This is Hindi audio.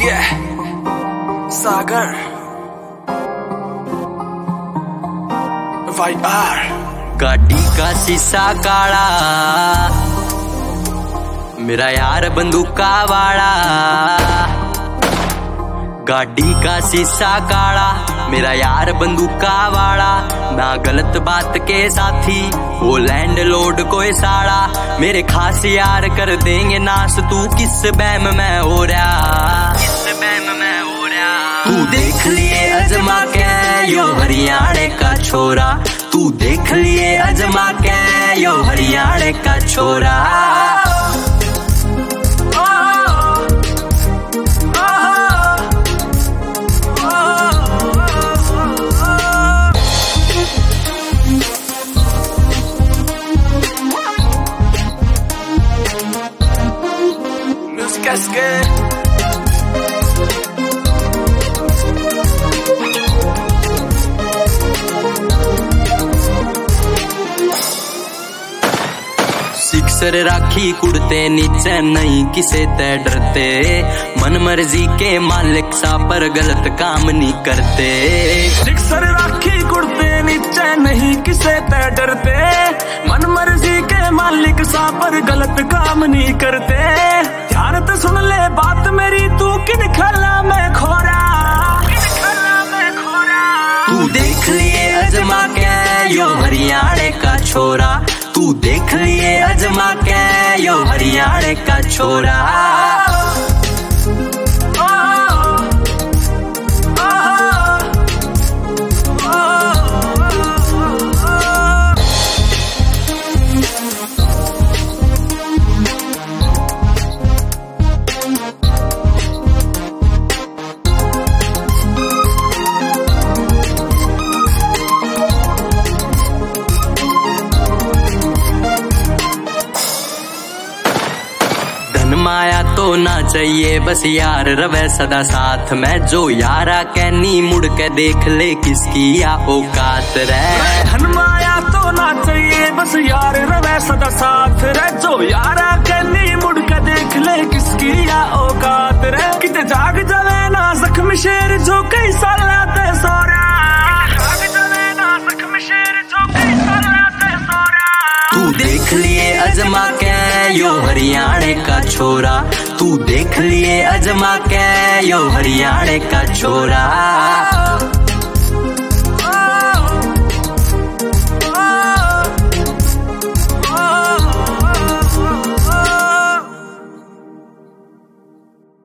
Yeah, सागर YR गाड़ी का शीशा काला, मेरा यार बंदूका वाला। गाड़ी का शीशा काला, मेरा यार बंदूका वाला। ना गलत बात के साथी, वो लैंड लोड कोई साड़ा। मेरे खास यार कर देंगे नाश, तू किस बैम में हो रहा, किस बैम में हो रहा। तू देख लिए अजमा के यो हरियाणे का छोरा, तू देख लिए अजमा के यो हरियाणे का छोरा। सिक्सर राखी कुड़ते नीचे नहीं किसे ते डरते। मन मर्जी के मालिक सा पर गलत काम नहीं करते। सिक्सर राखी कुड़ते नीचे नहीं किसे ते डरते। मन मर्जी के मालिक सा पर गलत काम नहीं करते। ध्यान तो सुन ले बात मेरी, तू किन खला में खोरा, किन खला में खोरा। तू देख लिए अजमा के यो हरियाणे का छोरा, तू देख लिए अजमा के यो हरियाणे का छोरा। माया तो ना चाहिए बस यार रवे सदा साथ में। जो यारा कहनी मुड़ के देख ले किसकी या औकात रे। धन माया तो ना चाहिए बस यार रवे सदा साथ रे। जो यारा कहनी मुड़ के देख ले किसकी या औकात रे। किते जाग जावे ना जख्म शेर जो कई साला ते सोरा, जाग जावे ना जख्म शेर जो कई साला ते सोरा। तू देख लिए अजमा के यो हरियाणे का छोरा, तू देख लिए अजमा के यो हरियाणे का छोरा।